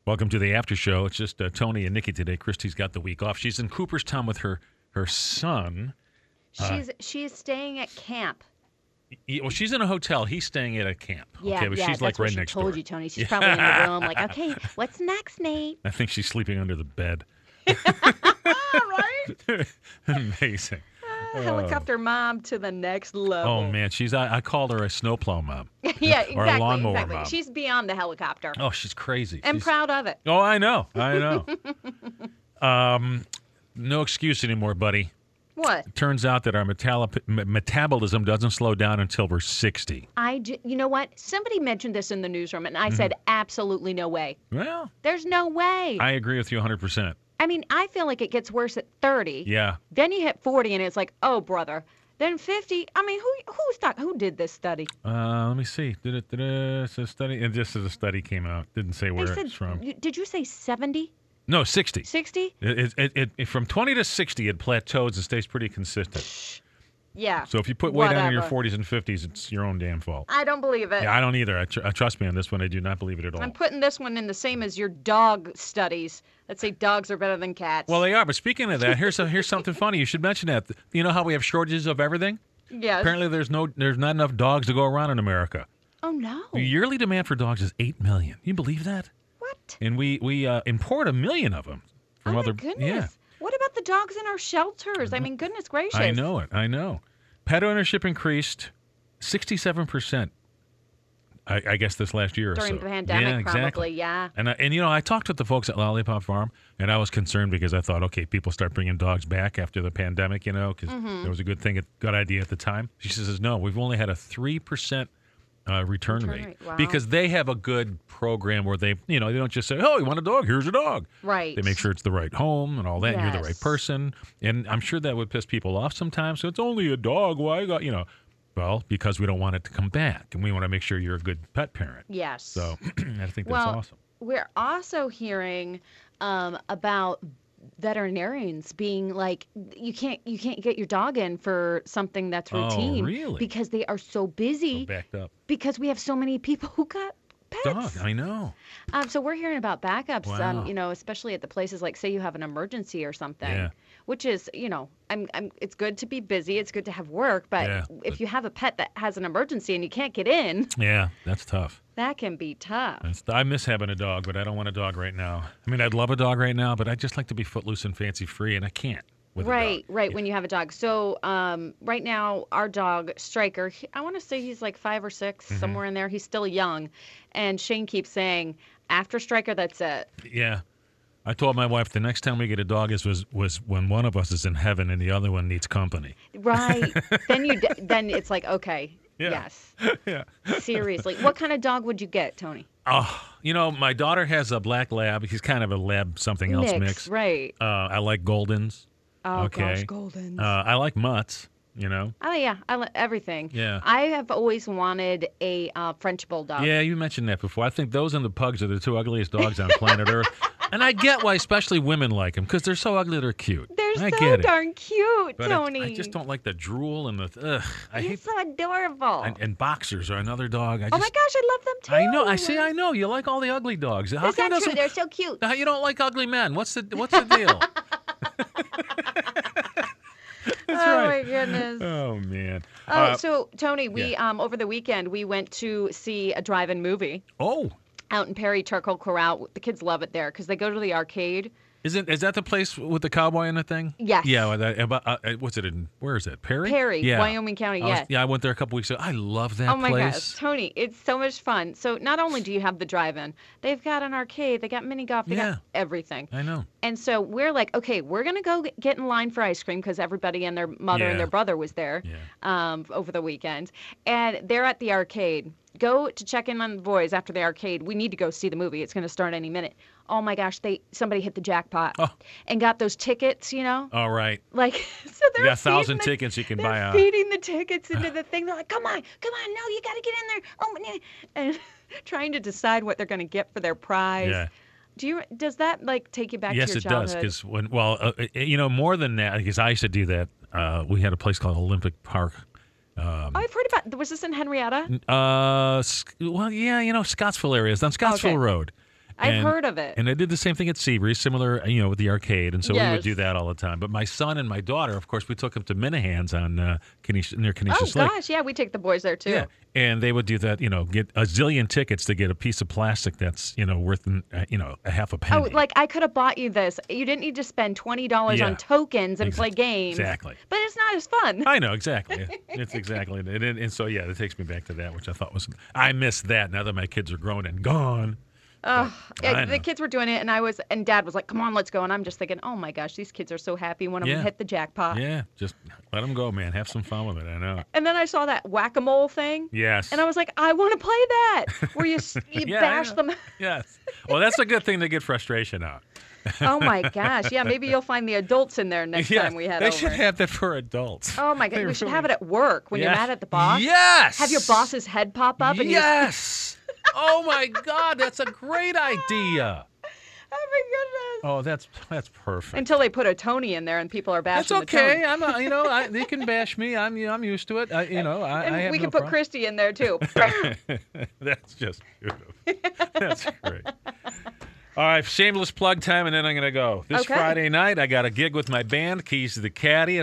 Welcome to the after show. It's just Tony and Nikki today. Christy's got the week off. She's in Cooperstown with her son. She's staying at camp. Well, she's in a hotel. He's staying at a camp. Yeah, okay, but yeah, she's like that's what right she next told door. you, Tony. She's probably in the room like, okay, what's next, Nate? I think she's sleeping under the bed. Right? Amazing. Helicopter mom to the next level. Oh man, I called her a snowplow mom. Yeah, exactly. Or a lawnmower mom. She's beyond the helicopter. Oh, she's crazy. And proud of it. Oh, I know. No excuse anymore, buddy. What? It turns out that our metabolism doesn't slow down until we're 60. You know what? Somebody mentioned this in the newsroom, and I said, absolutely no way. Well, There's no way. I agree with you 100%. I mean, I feel like it gets worse at 30. Yeah. Then you hit 40, and it's like, oh, brother. Then 50. I mean, who did this study? Let me see. It's a study. And just as a study came out, didn't say where it's from. Did you say 70? No, 60. 60? It from 20 to 60, it plateaus and stays pretty consistent. Yeah. So if you put weight on in your Whatever. 40s and 50s, it's your own damn fault. I don't believe it. Yeah, I don't either. Trust me on this one. I do not believe it at all. I'm putting this one in the same as your dog studies that say dogs are better than cats. Well, they are. But speaking of that, here's something funny. You should mention that. You know how we have shortages of everything? yes. Apparently, there's not enough dogs to go around in America. Oh, no. The yearly demand for dogs is 8 million. You believe that? What? And we import 1 million of them from Oh, other. my goodness. Yeah, What about the dogs in our shelters? I mean, goodness gracious. I know it. I know. Pet ownership increased 67%. I guess this last year During or so. the pandemic, yeah, exactly. probably, yeah. And you know, I talked with the folks at Lollipop Farm, and I was concerned because I thought, okay, people start bringing dogs back after the pandemic, you know, because there was a good idea at the time. She says, no, we've only had a 3% return rate. Wow. Because they have a good program where they don't just say, oh, you want a dog? Here's a dog. Right. They make sure it's the right home and all that, and you're the right Yes. person. And I'm sure that would piss people off sometimes. So it's only a dog. Why? Well, because we don't want it to come back, and we want to make sure you're a good pet parent. Yes. So I think that's well, awesome. we're also hearing about veterinarians being like, you can't get your dog in for something that's routine. Oh, really? Because they are so busy. So backed up. Because we have so many people who got pets. Dog, I know. So we're hearing about backups, Wow. especially at the places like, say you have an emergency or something, Yeah. which is, it's good to be busy. It's good to have work. But Yeah, if you have a pet that has an emergency and you can't get in, Yeah, that's tough. that can be tough. I miss having a dog, but I don't want a dog right now. I mean, I'd love a dog right now, but I'd just like to be footloose and fancy free, and I can't with a dog. Right, when you have a dog. So right now, our dog, Striker, I want to say he's like 5 or 6, Mm-hmm. somewhere in there. He's still young. And Shane keeps saying, after Striker, that's it. Yeah. I told my wife the next time we get a dog was when one of us is in heaven and the other one needs company. Right. then it's like, okay, Yeah. yes. Yeah. Seriously. What kind of dog would you get, Tony? Oh, my daughter has a black lab. He's kind of a lab something else mix. Right. I like Goldens. Oh, Okay. gosh, Goldens. I like mutts, Oh, yeah. I like everything. Yeah. I have always wanted a French Bulldog. Yeah, you mentioned that before. I think those and the pugs are the two ugliest dogs on planet Earth. And I get why especially women like them, because they're so ugly they're cute. They're I so get it. darn cute, But Tony. I just don't like the drool and the, I He's hate, so adorable. and boxers are another dog. Oh, my gosh, I love them too. I know. I know. You like all the ugly dogs. How Is come that true? doesn't- They're so cute. How you don't like ugly men? What's the deal? That's Oh, right. my goodness. Oh man. So, Tony, we over the weekend, we went to see a drive-in movie Oh, out in Perry Turkle Corral. The kids love it there because they go to the arcade. is that the place with the cowboy and the thing? Yes. Yeah. What's it in? Where is it? Perry. Perry, Yeah. Wyoming County, yes. I went there a couple weeks ago. I love that Oh my place. gosh, Tony, it's so much fun. So not only do you have the drive-in, they've got an arcade, they got mini golf, they Yeah. got everything. I know. And so we're like, okay, we're going to go get in line for ice cream because everybody and their mother Yeah. and their brother was there over the weekend. And they're at the arcade. Go to check in on the boys after the arcade. We need to go see the movie. It's going to start any minute. Oh my gosh, somebody hit the jackpot and got those tickets, All right. Like, so they're You got 1,000 feeding tickets you can they're buy out. feeding the tickets into the thing. They're like, come on, no, you got to get in there. Oh, and trying to decide what they're going to get for their prize. Yeah. Does that like take you back Yes, to your it childhood? does. Because more than that, because I used to do that. We had a place called Olympic Park. I've heard about. Was this in Henrietta? Scottsville area. It's on Scottsville Okay. Road. I've heard of it. And I did the same thing at Seabreeze, similar, with the arcade. And so we would Yes. do that all the time. But my son and my daughter, of course, we took them to Minahan's on near Canisius Oh, Lake. gosh. Yeah, we take the boys there, too. Yeah. And they would do that, get a zillion tickets to get a piece of plastic that's, worth, a half a penny. Oh, like I could have bought you this. You didn't need to spend $20 Yeah. on tokens and play games. Exactly. But it's not as fun. I know, exactly. It's exactly. And so, yeah, it takes me back to that, which I thought was, I miss that now that my kids are grown and gone. Oh, I the know. kids were doing it, and Dad was like, "Come on, let's go." And I'm just thinking, "Oh my gosh, these kids are so happy. One of them Yeah. hit the jackpot." Yeah, just let them go, man. Have some fun with it. I know. And then I saw that whack-a-mole thing, Yes. and I was like, "I want to play that," where you Yeah, I bash know. them. Yes. Well, that's a good thing to get frustration out. Oh my gosh, yeah. Maybe you'll find the adults in there next Yes, time we head they over. should have that for adults. Oh my god, They we should really- have it at work when you're Yes. mad at the boss. Yes. Have your boss's head pop up and you Yes. Oh my God, that's a great idea. oh my goodness. Oh, that's perfect. Until they put a Tony in there and people are That's bashing okay. the Tony. They can bash me. I'm used to it. I And have we no can put problem. Christy in there too. That's just beautiful. That's great. All right, shameless plug time, and then I'm going to go. This Okay. Friday night, I got a gig with my band, Keys to the Caddy.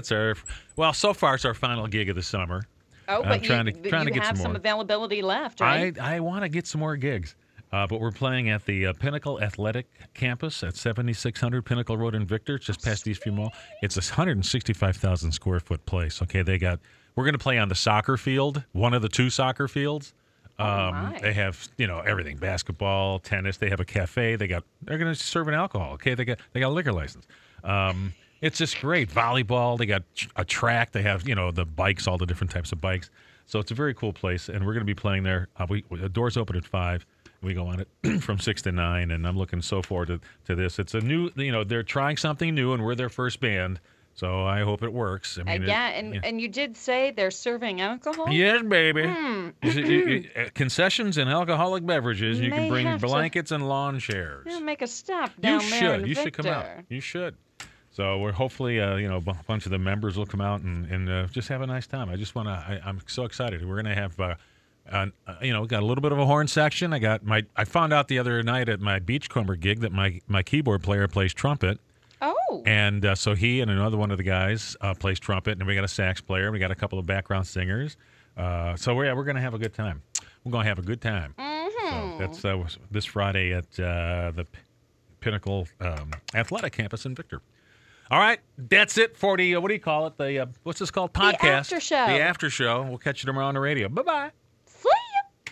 So far, it's our final gig of the summer. Oh, I'm but trying you to get have some more. availability left, right? I want to get some more gigs. But we're playing at the Pinnacle Athletic Campus at 7600 Pinnacle Road in Victor, just past Eastview Mall. It's a 165,000 square foot place. Okay, we're going to play on the soccer field, one of the two soccer fields. my. They have everything: basketball, tennis. They have a cafe. They're going to serve alcohol. Okay, they got a liquor license. It's just great. Volleyball. They got a track. They have the bikes, all the different types of bikes. So it's a very cool place, and we're going to be playing there. The doors open at 5. We go on it from 6 to 9, and I'm looking so forward to this. It's a new, they're trying something new, and we're their first band, so I hope it works. I mean, and you did say they're serving alcohol? Yes, baby. Concessions and alcoholic beverages. You can May bring have to- blankets and lawn chairs. Yeah, make a stop down You there should. in You should come out. Victor. You should. So we're hopefully, a bunch of the members will come out and just have a nice time. I'm so excited. We're going to have, got a little bit of a horn section. I found out the other night at my Beachcomber gig that my keyboard player plays trumpet. Oh. And so he and another one of the guys plays trumpet, and we got a sax player. We got a couple of background singers. So we're going to have a good time. We're going to have a good time. Mm-hmm. So that's this Friday at the Pinnacle Athletic Campus in Victor. All right, that's it for the, what do you call it? What's this called? Podcast. after show. The after show. We'll catch you tomorrow on the radio. Bye-bye.